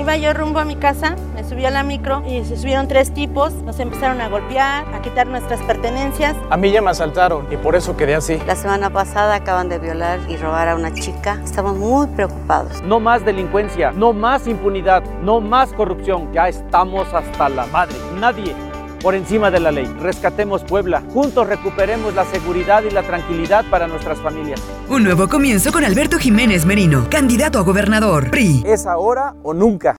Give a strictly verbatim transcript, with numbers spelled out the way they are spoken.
Iba yo rumbo a mi casa, me subí a la micro y se subieron tres tipos, nos empezaron a golpear, a quitar nuestras pertenencias. A mí ya me asaltaron y por eso quedé así. La semana pasada acaban de violar y robar a una chica. Estamos muy preocupados. No más delincuencia, no más impunidad, no más corrupción. Ya estamos hasta la madre. Nadie por encima de la ley. Rescatemos Puebla. Juntos recuperemos la seguridad y la tranquilidad para nuestras familias. Un nuevo comienzo con Alberto Jiménez Merino, candidato a gobernador. P R I. ¿Es ahora o nunca?